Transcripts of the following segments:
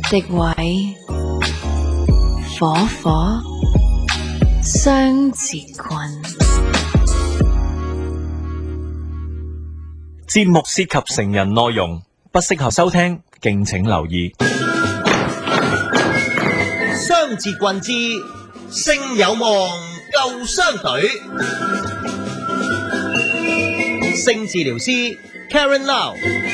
敵位，火火，雙節棍。 節目涉及成人內容，不適合收聽，敬請留意。 雙節棍之性有望救雙隊，性治療師 Karen Lau。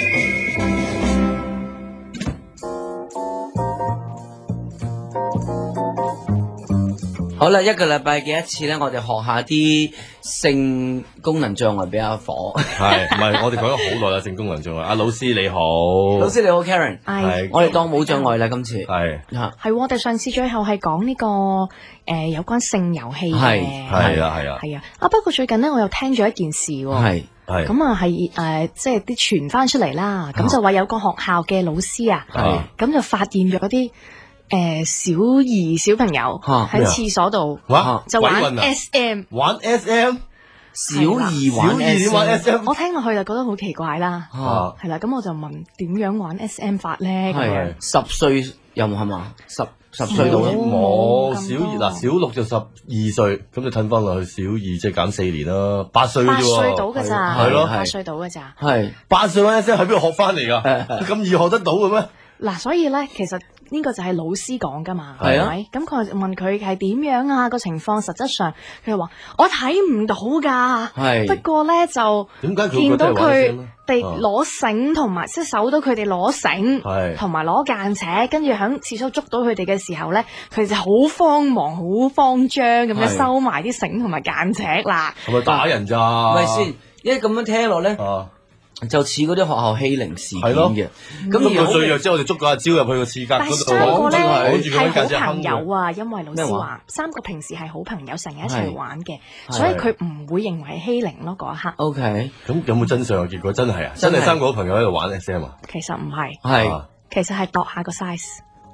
好啦，一個禮拜嘅一次咧，我哋學下啲性功能障礙俾阿火。 係，唔係我哋講咗好耐啦，性功能障礙。阿老師你好， 老師你好 Karen， 係我哋當冇障礙啦，今次係係我哋上次最後係講呢個有關性遊戲嘅， 係啊。 不過最近呢，我又聽咗一件事喎， 係咁啊係即係啲傳翻出嚟啦，咁就話有個學校嘅老師啊，咁就發現咗啲小兒小朋友喺廁所度就玩 SM， 玩 SM。 小兒玩 SM， 我聽落去就覺得好奇怪啦，係啦，咁我就問點樣玩 SM 法咧？ 係10歲有冇係嘛？10歲到冇小二嗱，小六就12歲，咁就褪翻落去小二，即係減4年啦，8歲啫喎 ，8歲到㗎咋， 係咯 ，8歲到㗎咋， 係 8歲玩 SM 喺邊度學翻嚟㗎？咁易學得到嘅咩？ 嗱，所以咧，其實呢個就係老師講噶嘛， 係啊， 咁佢問佢係點樣啊個情況，實質上佢就話我睇唔到㗎，不過咧就見到佢哋攞繩同埋即係搜到佢哋攞繩，同埋攞間尺，跟住喺廁所捉到佢哋嘅時候咧，佢就好慌忙、好慌張咁樣收埋啲繩同埋間尺啦。 係咪打人咋？ 咪先，因為咁樣聽落咧。就似嗰啲學校欺凌事件嘅， 咁到最弱之後，我哋捉個阿招入去個廁格嗰度， 但係3個咧係好朋友啊，因為老師話3個平時係好朋友，成日一齊玩嘅，所以佢唔會認為欺凌咯嗰一刻。 OK， 咁有冇真相啊？結果真係啊，真係3個好朋友喺度玩 SM 啊？ 其實唔係，其實係度下個 size。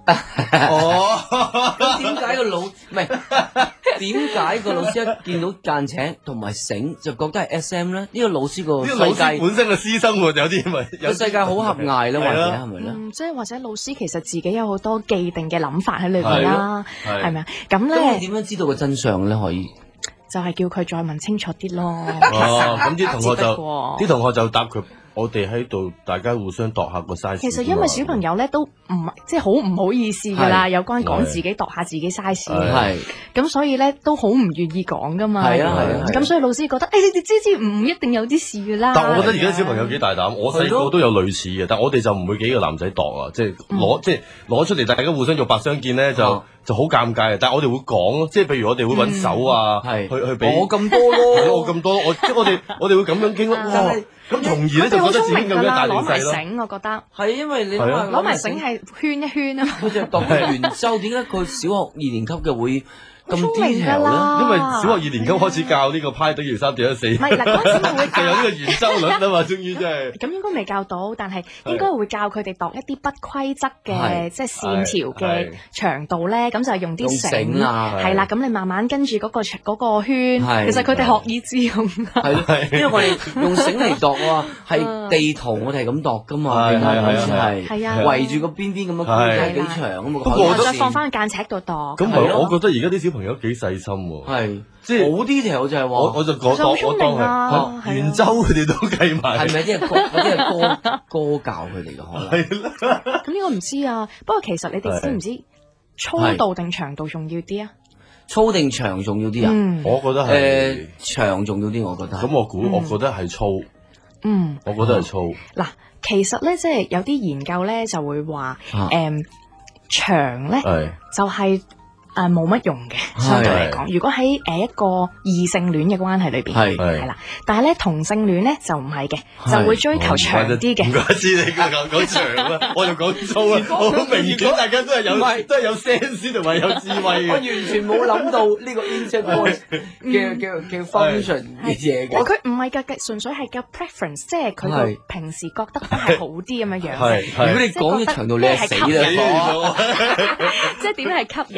咁點解個老師一見到間尺同埋繩就覺得係 SM 咧？呢個老師個世界本身嘅私生活有啲咪個世界好狹隘咧，或者係咪咧？ 即係或者老師其實自己有好多既定嘅諗法喺裏邊啦，係咪啊？咁咧點樣知道個真相咧？可以就係叫佢再問清楚啲咯。 咁啲同學就答佢。我哋喺度，大家互相度下個 size。 其實因為小朋友咧都唔即係好唔好意思㗎啦，有關講自己度下自己 size 嘅，咁所以咧都好唔願意講㗎嘛。係啊，咁所以老師覺得你哋知唔一定有啲事㗎啦。 但我覺得而家小朋友幾大膽，我細個都有類似嘅，但我哋就唔會幾個男仔度啊，即係攞出嚟，大家互相做白相見咧就好尷尬嘅。但係我哋會講咯，即係譬如我哋會揾手啊，去俾我咁多咯， 我咁多，我哋會咁樣傾咯。咁從而咧就覺得自己咁樣大定細咯。 攞埋繩，我覺得係因為你攞埋繩係圈一圈啊嘛。 佢就度完之後，點解佢小學2年級嘅會咁 detail 咧？ 因為小學2年級開始教呢個派等於3等於4。 唔係嗱，嗰陣時會就有呢個圓周率啊嘛，終於真係。 咁應該未教到，但係應該會教佢哋度一啲不規則嘅即係線條嘅長度咧，咁就係用啲繩係啦。咁你慢慢跟住嗰個圈，其實佢哋學以致用。 係，因為我哋用繩嚟度啊，係地圖我哋係咁度噶嘛，係啊，圍住個邊咁樣係幾長啊嘛。 不過再放翻間尺度度。 咁我覺得而家啲小朋友幾細心喎。 係。 即係好 detail 就係話， 我就講我當係圓周佢哋都計埋， 係咪即係歌教佢哋嘅可能？ 係啦。 咁呢個唔知啊，不過其實你哋知唔知粗度定長度重要啲啊？ 粗定長重要啲啊？ 我覺得係長重要啲，我覺得。 咁我覺得係粗。我覺得係粗。 嗱，其實咧，即係有啲研究咧就會話，長咧就係。冇乜用嘅，相對嚟講，如果喺一個異性戀嘅關係裏邊係啦，但係咧同性戀咧就唔係嘅，就會追求長啲嘅。 唔怪之你講長啦，我就講粗啊，我好明顯大家都係有 sense 同埋有智慧嘅。 我完全冇諗到呢個 intercourse 嘅 function 嘅嘢嘅。 佢唔係㗎，純粹係個 preference， 即係佢平時覺得係好啲咁樣樣。 如果你講啲長度，你係死啦！ 即係點樣係吸引啲？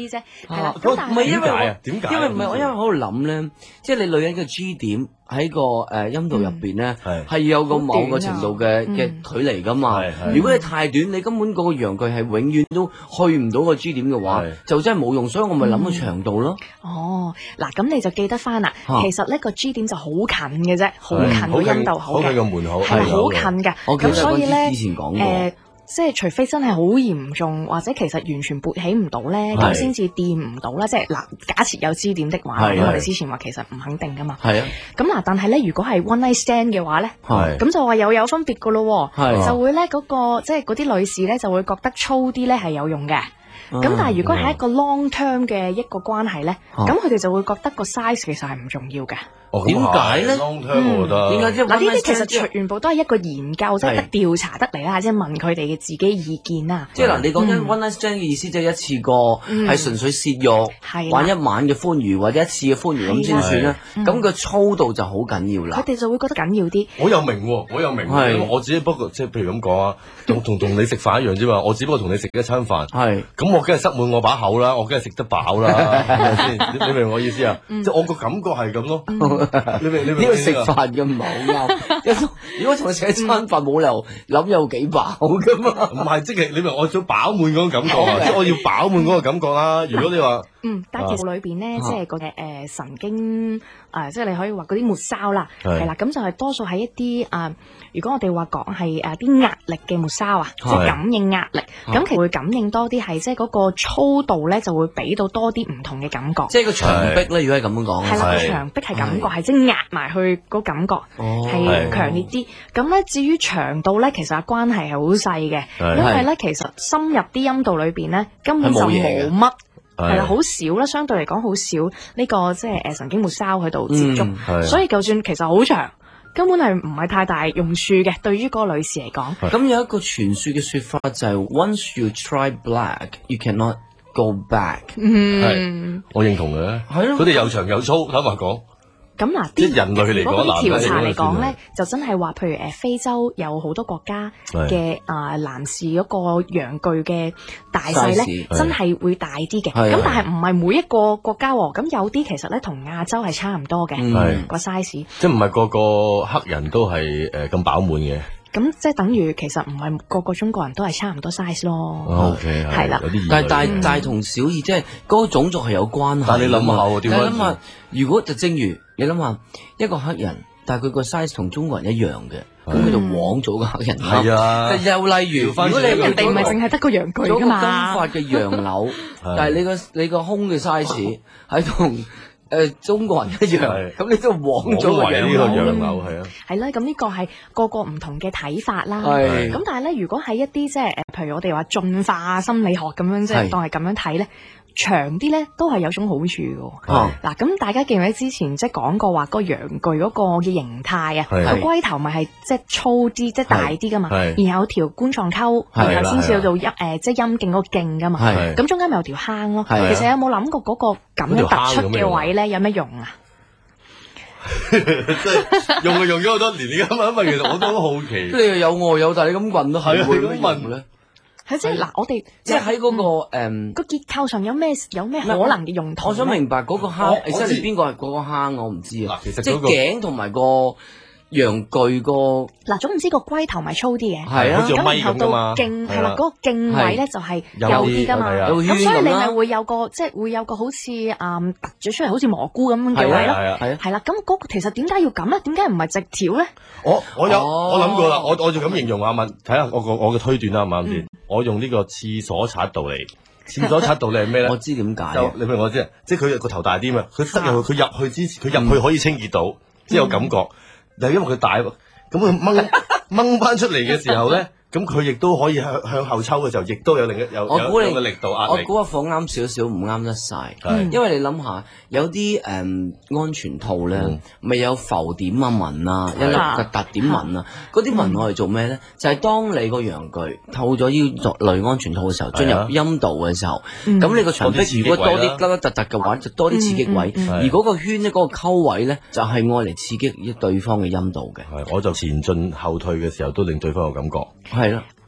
啲啫。係啦，咁但係點解啊？點解？ 因為唔係我因為喺度諗咧，即係你女人嘅 G 點喺個陰道入邊咧，係有個某個程度嘅距離噶嘛。如果你太短，你根本嗰個陽具係永遠都去唔到個 G 點嘅話，就真係冇用。所以我咪諗個長度咯。 哦，嗱，咁你就記得翻啦。其實呢個 G 點就好近嘅啫，好近個陰道，好近個門口，係好近嘅。咁所以咧，以前講過。即係除非真係好嚴重，或者其實完全勃起唔到咧，咁先至掂唔到啦。即係嗱，假設有支點的話，我哋之前話其實唔肯定噶嘛。係啊。咁嗱，但係咧，如果係 one night stand 嘅話咧，咁就話又有分別噶咯。就會咧嗰個即係嗰啲女士咧就會覺得粗啲咧係有用嘅。咁但係如果係一個 long term 嘅一個關係咧，咁佢哋就會覺得個 size 其實係唔重要嘅。 點解咧？ long term 我覺得點解？嗱，呢啲其實全部都係一個研究，即係得調查得嚟啦，即係問佢哋嘅自己意見啦。 即係嗱，你講緊 one night stand 嘅意思，即係一次過係純粹泄慾，玩一晚嘅歡愉或者一次嘅歡愉咁先算啦。咁個粗度就好緊要啦。 佢哋就會覺得緊要啲。 我又明，我只不過即係譬如咁講啊，同你食飯一樣啫嘛。我只不過同你食一餐飯，咁我梗係塞滿我把口啦，我梗係食得飽啦，係咪先？你明我意思啊？即係我個感覺係咁咯。你明呢個食飯嘅唔係好啱。如果同你食一餐飯冇理由諗有幾飽噶嘛？ 唔係，即係你明我想飽滿嗰個感覺啊！即係我要飽滿嗰個感覺啦。如果你話但係其實裏邊咧，即係個神經即係你可以話嗰啲末梢啦，係啦，咁就係多數係一啲如果我哋話講係啲壓力嘅末梢啊，即係感應壓力，咁其實會感應多啲係即係嗰個粗度咧，就會俾到多啲唔同嘅感覺。 即係個牆壁咧，如果係咁樣講， 係啦，個牆壁係感覺係即係壓埋去個感覺係強烈啲。咁咧至於長度咧，其實關係係好細嘅，因為咧其實深入啲陰道裏邊咧根本就冇乜。係啦，好少啦，相對嚟講好少呢個即係神經末梢喺度接觸，所以就算其實好長，根本係唔係太大用處嘅，對於嗰個女士嚟講。 咁有一個傳說嘅說法就係 Once you try black, you cannot go back。 係，我認同嘅。係咯，佢哋又長又粗，坦白講。 咁嗱， 啲人類嚟講， 調查嚟講咧，就真係話，譬如非洲有好多國家嘅男士嗰個陽具嘅大細咧，真係會大啲嘅。咁但係唔係每一個國家喎，咁有啲其實咧同亞洲係差唔多嘅個 size。即係唔係個個黑人都係咁飽滿嘅？ 咁即係等於其實唔係個個中國人都係差唔多 size 咯。 OK， 係啦。 但係同小異，即係嗰個種族係有關係。 但係你諗下喎，點解？ 你諗下，如果就正如你諗下一個黑人，但係佢個 size 同中國人一樣嘅，咁佢就枉咗個黑人。 係啊。 又例如，如果你人哋唔係淨係得個陽具㗎嘛， 金髮嘅楊柳，但係你個胸嘅 size 係同中國人一樣，咁你都枉咗個楊柳係啊。 係啦，咁呢個係個個唔同嘅睇法啦。咁但係咧，如果係一啲即係譬如我哋話進化心理學咁樣，即係當係咁樣睇咧。長啲咧都係有種好處嘅。嗱，咁大家記唔記得之前即係講過話個陽具嗰個嘅形態啊？個龜頭咪係即係粗啲，即係大啲噶嘛。然後有條冠狀溝，然後先至有做即係陰莖嗰個莖噶嘛。咁中間咪有條坑咯。其實有冇諗過嗰個咁樣突出嘅位咧有咩用啊？ 即係用咗好多年，而家問，其實我都好好奇。 你又有我有，但係你咁問都係會咁問咧？ 係即係嗱，我哋即係喺嗰個個結構上有咩可能嘅用途？ 我想明白嗰個坑，即係邊個係嗰個坑？我唔知啊。其實即係頸同埋個陽具個嗱，總唔知個龜頭咪粗啲嘅， 係啊， 咁然後到莖係啦，嗰個莖位咧就係幼啲噶嘛。咁所以你咪會有個即係會有個好似突咗出嚟好似蘑菇咁樣嘅位咯。係啦，咁嗰個其實點解要咁咧？點解唔係直條咧？我諗過啦，我就咁形容阿敏，睇下我嘅推斷啦，啱唔啱先？我用呢個廁所刷道嚟，廁所刷道理係咩咧？ 我知點解。 就你明我知，即係佢個頭大啲嘛，佢塞入去，佢入去之前，佢入去可以清潔到，即係有感覺。但係因為佢大，咁佢掹翻出嚟嘅時候咧，咁佢亦都可以向後抽嘅時候，亦都有另一有個力度壓力。 我估阿火啱少少，唔啱得晒。因為你諗下，有啲安全套咧，咪有浮點啊紋啊，一粒凸點紋啊，嗰啲紋我嚟做咩咧？就係當你個陽具透咗呢類安全套嘅時候，進入陰道嘅時候，咁你個牆壁如果多啲凹凹凸凸嘅話，就多啲刺激位。而嗰個圈咧，嗰個溝位咧，就係愛嚟刺激對方嘅陰道嘅。 係，我就前進後退嘅時候都令對方有感覺。 係啦，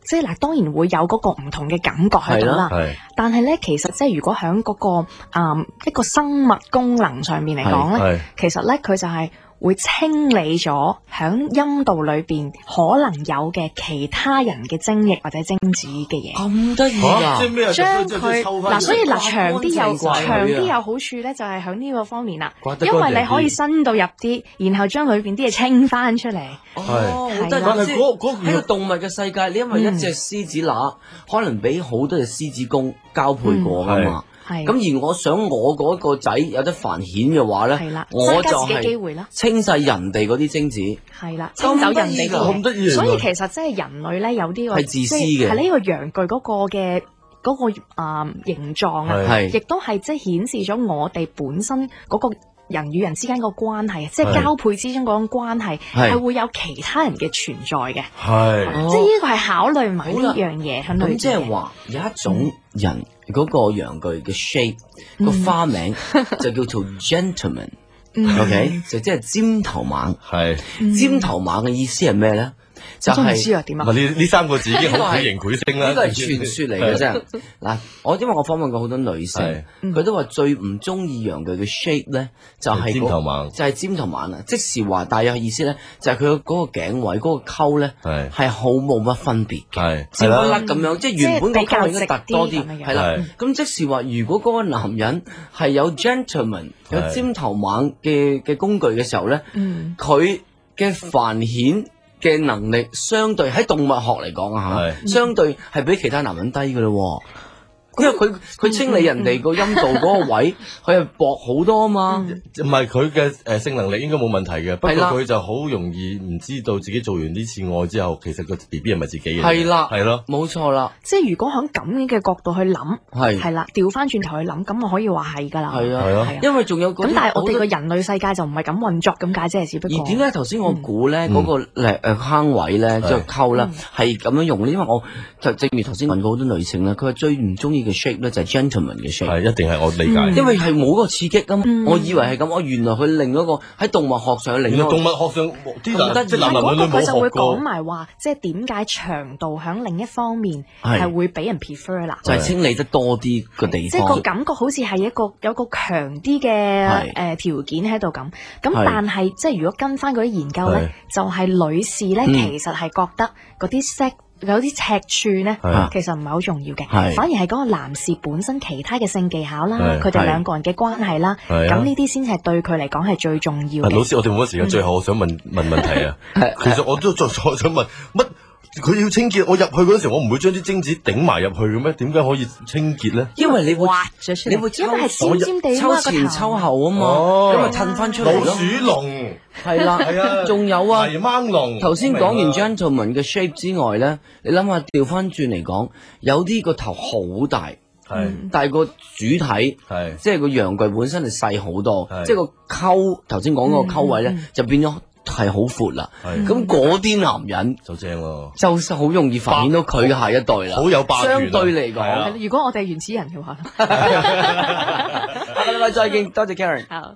即係嗱，當然會有嗰個唔同嘅感覺喺度啦。但係咧，其實即係如果喺嗰個一個生物功能上面嚟講咧，其實咧佢就係會清理咗喺陰道裏邊可能有嘅其他人嘅精液或者精子嘅嘢。 咁得意啊！ 將佢嗱，所以嗱長啲有好處咧，就係喺呢個方面啦。因為你可以伸到入啲，然後將裏邊啲嘢清翻出嚟。 哦，好得意！即係喺個動物嘅世界，你因為一隻獅子乸可能俾好多隻獅子公交配過噶嘛。咁而我想我嗰個仔有得繁衍嘅話咧，我就係清晒人哋嗰啲精子， 係啦，清走人哋咁得意。 所以其實即係人類咧有啲係自私嘅， 係呢個陽具嗰個嘅嗰個形狀啊，亦都係即係顯示咗我哋本身嗰個人與人之間個關係，即係交配之中嗰種關係係會有其他人嘅存在嘅，即係呢個係考慮埋呢樣嘢喺裏邊。 咁即係話有一種人。嗰個陽具嘅 shape 個花名就叫做 gentleman，OK 就即係尖頭猛。尖頭猛嘅意思係咩咧？就係唔知啊點啊？ 呢三個字已經好型繪聲啦。 呢個係傳說嚟嘅啫。嗱，因為我訪問過好多女性，佢都話最唔中意陽具嘅 shape 咧，就係尖頭猛，就係尖頭猛啊！即是話大約嘅意思咧，就係佢嗰個頸位嗰個溝咧係好冇乜分別嘅，尖不甩咁樣，即係原本個溝應該凸多啲，係啦。咁即是話，如果嗰個男人係有 gentleman 有尖頭猛嘅工具嘅時候咧，佢嘅繁衍嘅能力相對喺動物學嚟講啊嚇，相對係比其他男人低嘅咯，因為佢清理人哋個陰道嗰個位，佢係薄好多啊嘛。 唔係佢嘅性能力應該冇問題嘅，不過佢就好容易唔知道自己做完呢次愛之後，其實個 BB 係咪自己嘅？係啦，係咯， 冇錯啦。 即係如果喺咁樣嘅角度去諗，係啦，調翻轉頭去諗，咁我可以話係㗎啦。係啊，因為仲有咁，但係我哋個人類世界就唔係咁運作咁解啫，只不過。而點解頭先我估咧嗰個坑位咧，即係溝啦，係咁樣用咧？因為我就正如頭先問過好多女性咧，佢係最唔中意嘅 shape 咧就係 gentleman 嘅 shape， 係一定係我理解， 因為係冇個刺激咁，我以為係咁，我原來佢另一個喺動物學上另一個動物學上啲男即係男女冇學過， 佢就會講埋話，即係點解長度響另一方面係會俾人 prefer 啦， 就係清理得多啲個地方， 即係個感覺好似係有個強啲嘅條件喺度咁，但係即係如果跟翻嗰啲研究咧，就係女士咧其實係覺得嗰啲色。有啲尺寸咧，其實唔係好重要嘅，反而係嗰個男士本身其他嘅性技巧啦，佢哋兩個人嘅關係啦，咁呢啲先係對佢嚟講係最重要嘅。 老師，我哋冇乜時間，最後我想問問題啊。其實我都再想問乜？佢要清潔，我入去嗰時候，我唔會將啲精子頂埋入去嘅咩？點解可以清潔咧？ 因為你會因為係尖尖地抽前抽後啊嘛，咁咪褪翻出嚟咯。 老鼠籠係啦，仲有啊， 泥掹籠。頭先講完 gentleman 嘅 shape 之外咧，你諗下調翻轉嚟講，有啲個頭好大，但係個主體即係個陽具本身係細好多，即係個溝頭先講嗰個溝位咧就變咗。係好闊啦，咁嗰啲男人就正咯， 就好容易繁衍到佢嘅下一代啦， 好有霸權。 相對嚟講， 如果我哋係原始人嘅話， 下個禮拜再見，多謝 Karen。 好。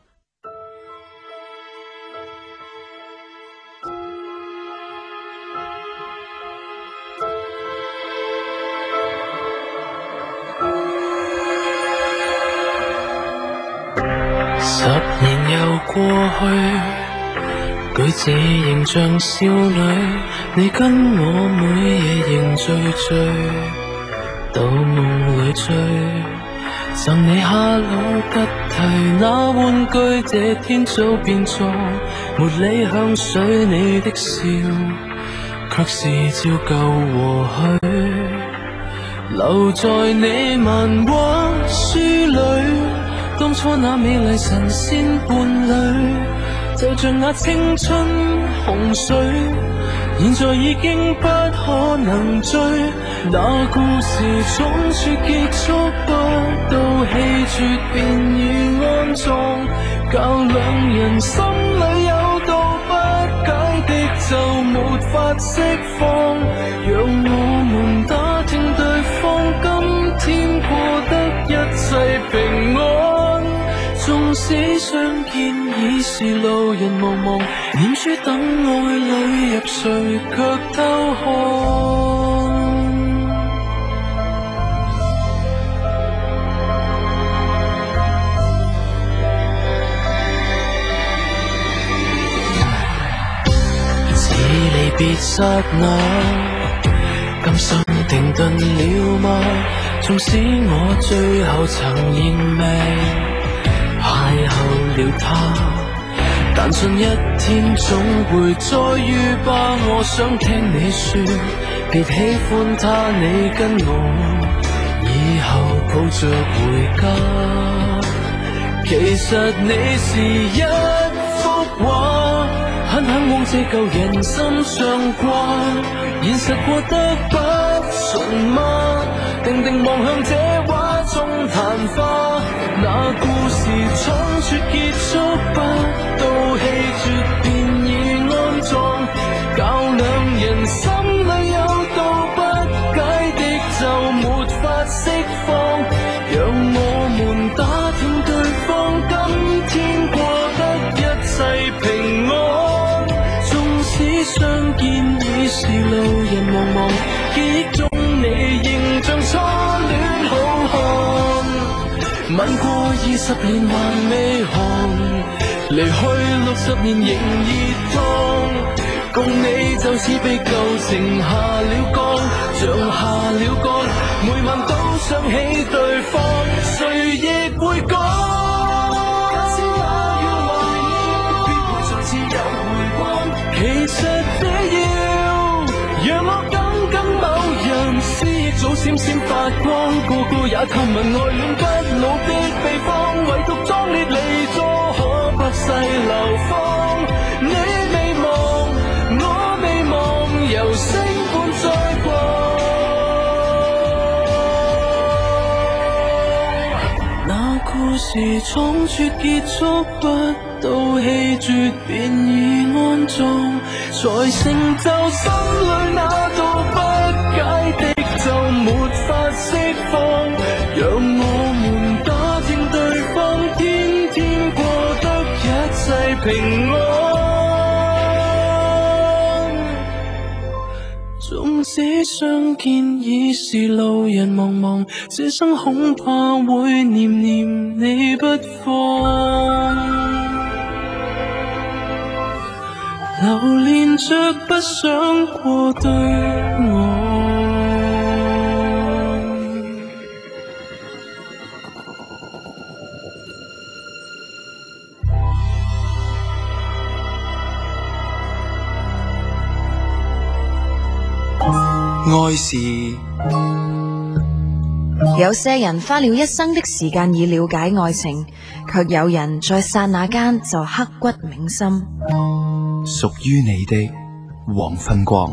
10年又過去。舉止仍像少女，你跟我每夜仍醉醉，到夢裏追，贈你哈羅吉提那玩具，這天早變作茉莉香水，你的笑卻是照舊和去，留在你漫畫書裏，當初那美麗神仙伴侶。就像那青春洪水，現在已經不可能追。那故事總說結束不到，氣絕便已安葬，教兩人心裏有道不解的就沒法釋放。讓我們打聽對方今天過得一切平安，縱使相見已是路人茫茫，念書等愛侶入睡卻偷看。 剎那，今生停頓了嗎？縱使我最後曾認命邂逅了他，但信一天總會再遇吧。我想聽你說別喜歡他，你跟我以後抱着回家。其實你是一幅畫，狠狠往這舊人心上掛，現實過得不順嗎？定定望向這畫中曇花，那故事倉促結束，不到氣絕便已安葬，教兩人心裏有道不解的就沒法釋放，讓我們打聽對方今天過得一切平安。縱使相見已是路人茫茫，記憶中你仍像初戀好漢。吻過20年還未寒，離去60年仍熱燙。共你就似被舊情下了降，像下了降，每晚都想起對方，誰亦會講。假使也要懷念，必會再次有回光。其實這要讓我緊緊某人，思憶早閃閃發光。個個也探問愛戀不老的秘方，唯獨壯烈離座，可不細流芳。你未忘，我未忘，由星般再過。那故事倉促結束，不到氣絕便已安葬，才成就心裏那道不解的就沒法釋放，讓我們打聽對方天天過得一切平安。縱使相見已是路人茫茫，這生恐怕會念念你不放，留戀着不想過對我。 愛是有些人花了一生的時間以了解愛情，卻有人在剎那間就刻骨銘心。 屬於你的黃昏光。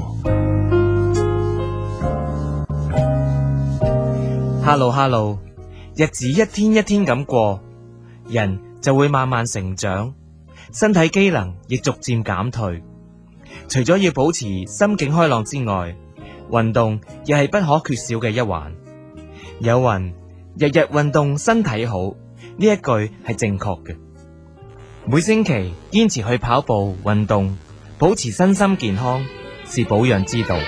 Hello， 日子一天一天咁過，人就會慢慢成長，身體機能亦逐漸減退。除咗要保持心境開朗之外，運動亦係不可缺少嘅一環。有云日日運動身體好，呢一句係正確嘅。每星期堅持去跑步運動，保持身心健康是保養之道。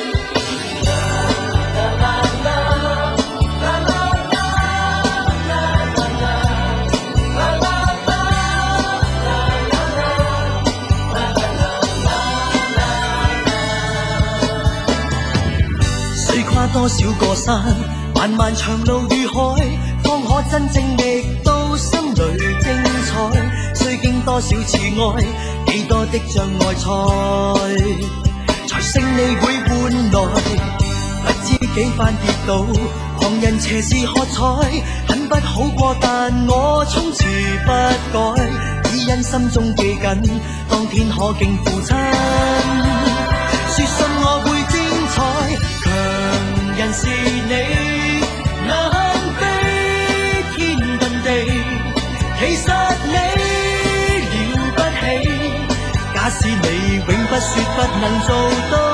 多少個山，漫漫長路與海，方可真正覓到心裏精彩。須經多少次愛，幾多的障礙賽，才勝利會換來。不知幾番跌倒，旁人斜視喝彩，很不好過，但我從此不改，只因心中記緊，當天可敬父親，說信我會精彩。人是你，能飛天遁地，其實你了不起。假使你永不說不能做到，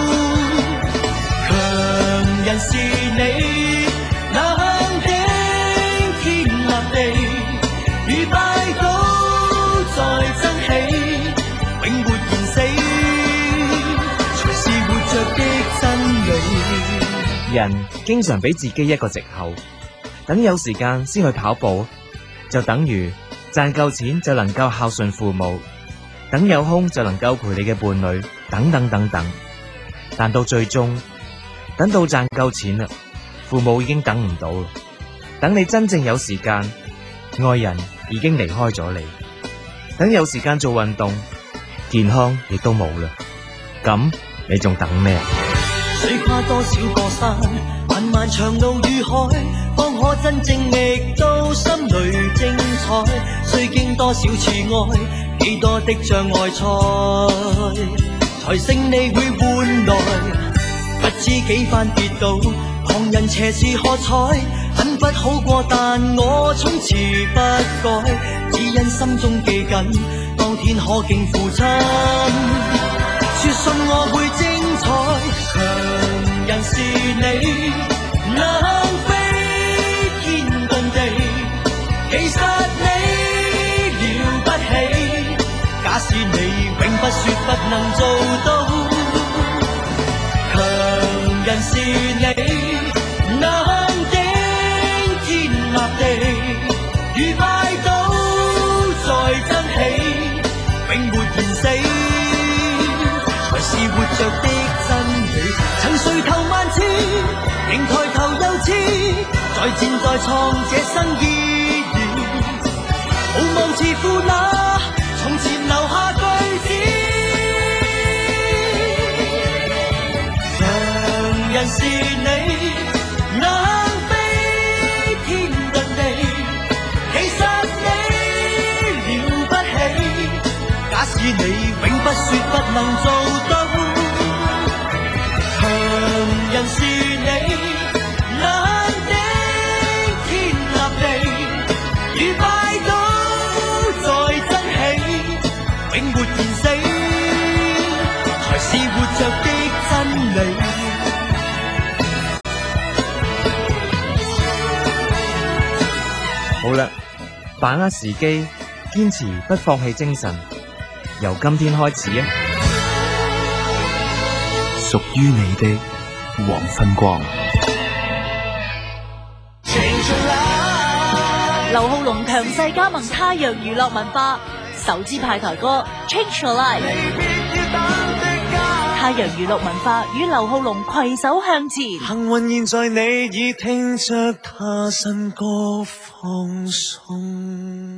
強人是你，能頂天立地，如拜倒再爭起，永活現死，才是活着的真理。 人經常俾自己一個藉口，等有時間先去跑步，就等於賺夠錢就能夠孝順父母， 等有空就能夠陪你嘅伴侶，等等等等。但到最終，等到賺夠錢啦，父母已經等唔到啦。等你真正有時間，愛人已經離開咗你。等有時間做運動，健康亦都冇啦。咁你仲等咩？ 水跨多少個山，漫漫長路與海，方可真正覓到心裏精彩。需經多少次愛，幾多的障礙賽，才勝利會換來。不知幾番跌倒，旁人斜視喝彩，很不好過，但我從此不改，只因心中記緊，當天可敬父親。說信我會精彩，強人是你，能飛天遁地，其實你了不起。假使你永不說不能做到，強人是你，能頂天立地，如拜倒再爭起，永沒言死。是活着的真理，曾垂頭萬次，仍抬頭又似，再戰再創這生意義，無望自負那從前留下句子。強人是你，能飛天遁地，其實你了不起。假使你永不說不能做到，強人是你，能頂天立地，如拜倒再爭起，永沒言死，才是活着的真理。 好啦，把握時機，堅持不放棄精神，由今天開始啊！ 屬於你的黃昏光。 劉浩龍強勢加盟太陽娛樂文化，首支派台歌《Change Your Life》。太陽娛樂文化與劉浩龍攜手向前。 幸運現在你已聽着他新歌放鬆。